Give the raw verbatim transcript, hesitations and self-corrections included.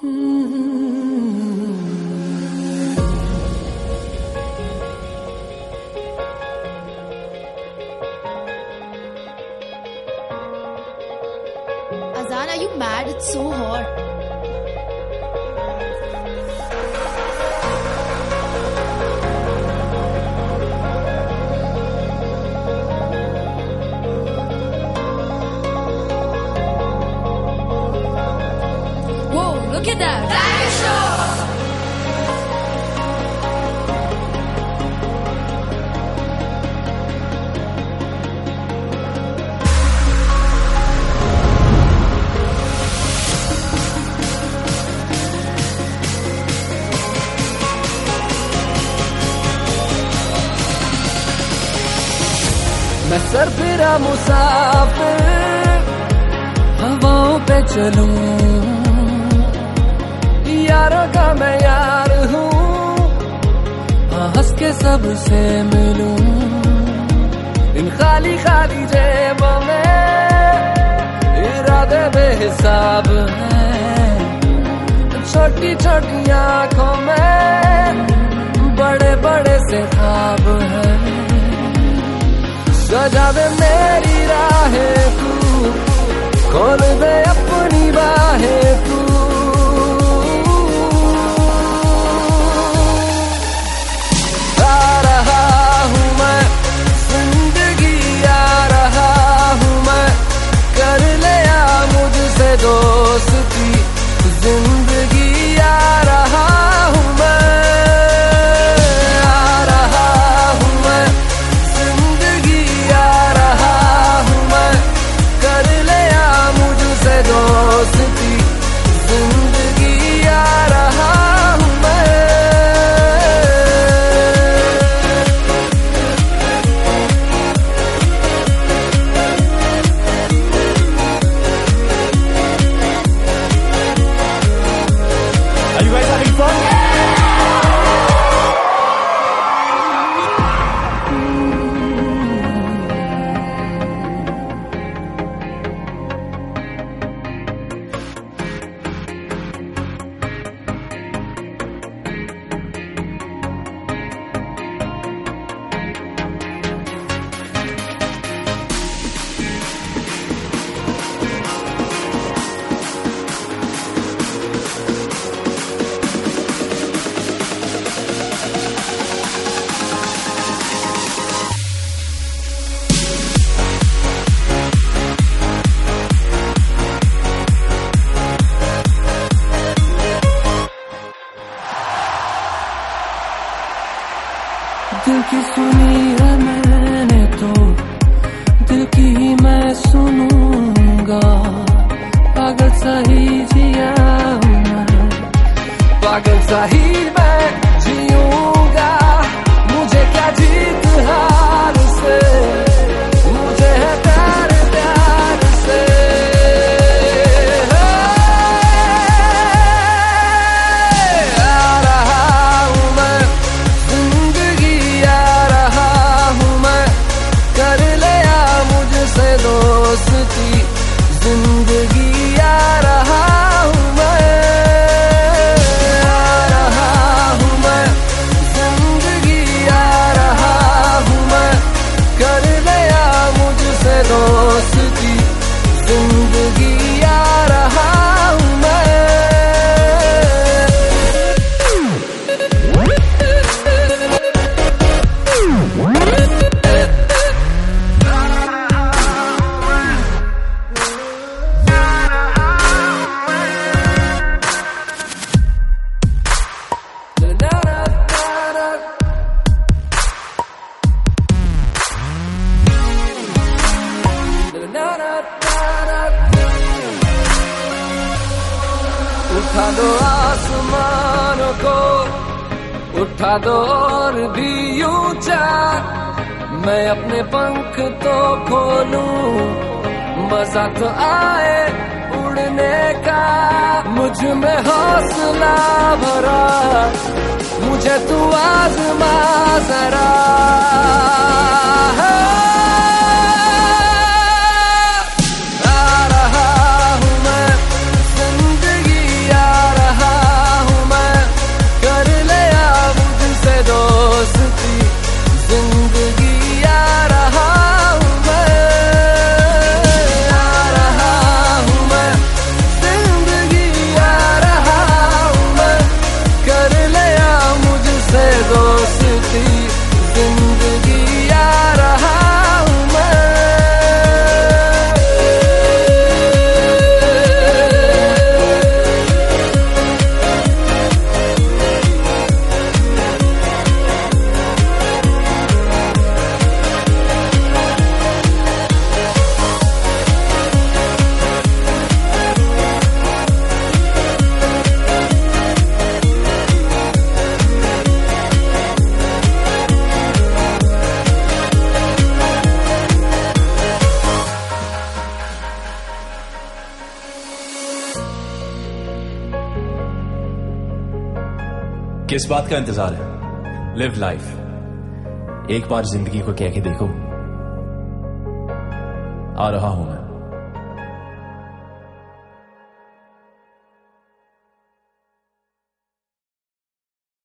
Azan, are you mad? It's so hot. Whoa, look at that. Live show! मैं सरफिरा मुसाफिर हवाओं पे चलूं, यारों का मैं यार हूँ, हंस के सबसे मिलूं। इन खाली खाली जेबों में इरादे बेहिसाब हैं, छोटी छोटी आंखों में बड़े बड़े से ख्वाब हैं। सजा दे मेरी राहें तू, खोल दे अपनी बाहें तू। आ रहा हूँ मैं जिंदगी, आ रहा हूँ मैं, कर ले आ मुझसे दोस्ती जिंदगी। आ रहा हूँ मैं, आ रहा हूँ मैं जिंदगी, आ रहा हूँ मैं, कर ले आ मुझसे दोस्ती जिंदगी। आ रहा हूँ मैं। Are you guys having fun? दिल की सुनी है मैंने तो दिल की ही मैं सुनूंगा। पागल सही जिया हूँ मैं, पागल सही मैं जीऊंगा। मुझे क्या जीत हार से, मुझे है प्यार प्यार से। आ रहा हूँ मैं जिंदगी, आ रहा हूँ मैं, कर ले आ मुझसे दोस्ती जिंदगी। आ रहा हूँ मैं, आ रहा हूँ मैं जिंदगी, आ रहा हूँ मैं, कर ले आ मुझसे दोस्ती जिंदगी। आ रहा हूँ मैं। उठा दो आसमानों को, उठा दो और भी ऊंचा, मैं अपने पंख तो खोलूं, मजा तो आए उड़ने का। मुझ में हौसला भरा, मुझे तू आज़मा जरा। आ रहा हूँ मैं जिंदगी, आ रहा किस बात का इंतजार है? Live life. एक बार जिंदगी को कह के देखो, आ रहा हूं मैं।